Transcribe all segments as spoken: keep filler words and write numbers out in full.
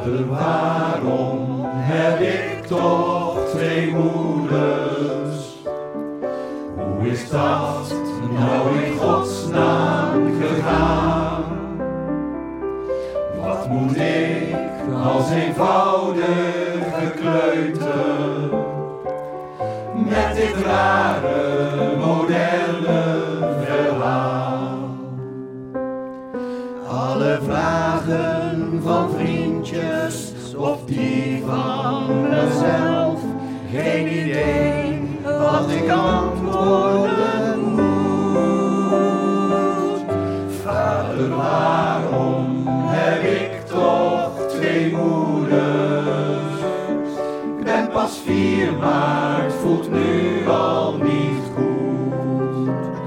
Vader, waarom heb ik toch twee moeders? Hoe is dat nou in godsnaam gegaan? Wat moet ik als eenvoudige kleuter met dit rare, moderne verhaal? Alle vragen van vriendjes of die van mezelf, geen idee wat ik antwoorden moet. Vader, waarom heb ik toch twee moeders? Ik ben pas vier, maar het voelt nu al niet goed.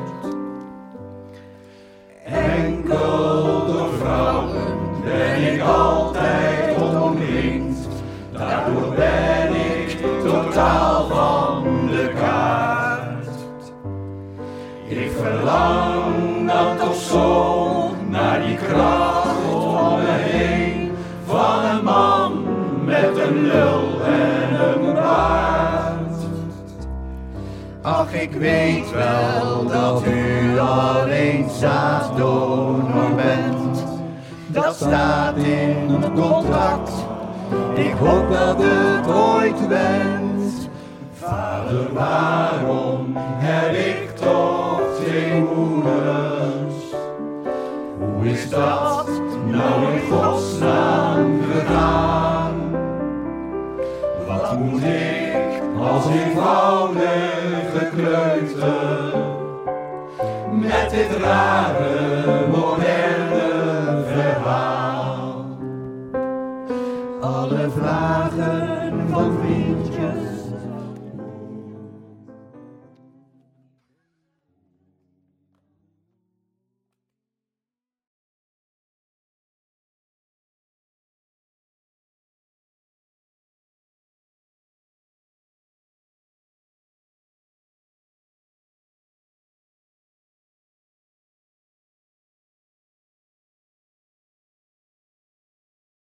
Enkel door vrouwen ben ik altijd omringd, daardoor ben ik totaal van de kaart. Ik verlang dan toch zo naar die kracht om me heen van een man met een lul en een baard. Ach, ik weet wel dat u alleen zaaddonor bent, dat staat in het contract. Ik hoop dat het ooit bent. Vader, waarom heb ik toch twee moeders? Hoe is dat nou in godsnaam gegaan? Wat moet ik als eenvoudige kleuter met dit rare,